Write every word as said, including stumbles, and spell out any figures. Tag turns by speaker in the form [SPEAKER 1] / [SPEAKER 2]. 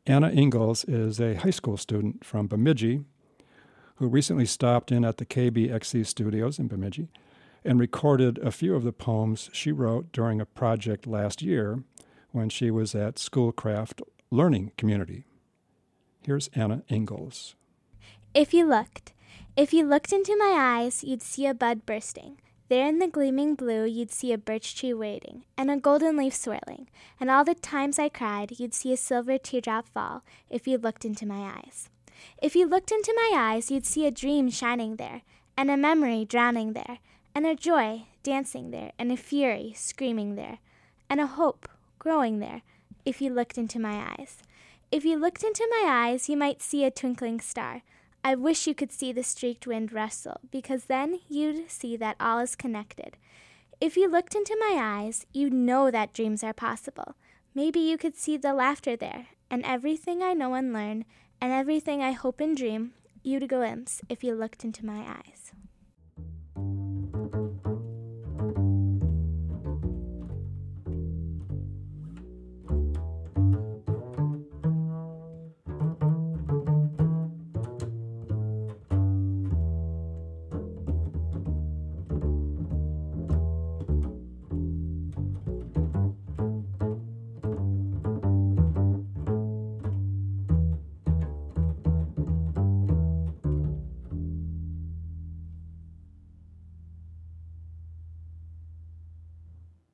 [SPEAKER 1] Anna Ingalls is a high school student from Bemidji who recently stopped in at the K B X C studios in Bemidji and recorded a few of the poems she wrote during a project last year when she was at Schoolcraft Learning Community. Here's Anna Ingalls.
[SPEAKER 2] If you looked, if you looked into my eyes, you'd see a bud bursting. There in the gleaming blue, you'd see a birch tree waiting, and a golden leaf swirling. And all the times I cried, you'd see a silver teardrop fall, if you looked into my eyes. If you looked into my eyes, you'd see a dream shining there, and a memory drowning there, and a joy dancing there, and a fury screaming there, and a hope growing there, if you looked into my eyes. If you looked into my eyes, you might see a twinkling star. I wish you could see the streaked wind rustle, because then you'd see that all is connected. If you looked into my eyes, you'd know that dreams are possible. Maybe you could see the laughter there, and everything I know and learn, and everything I hope and dream, you'd glimpse if you looked into my eyes.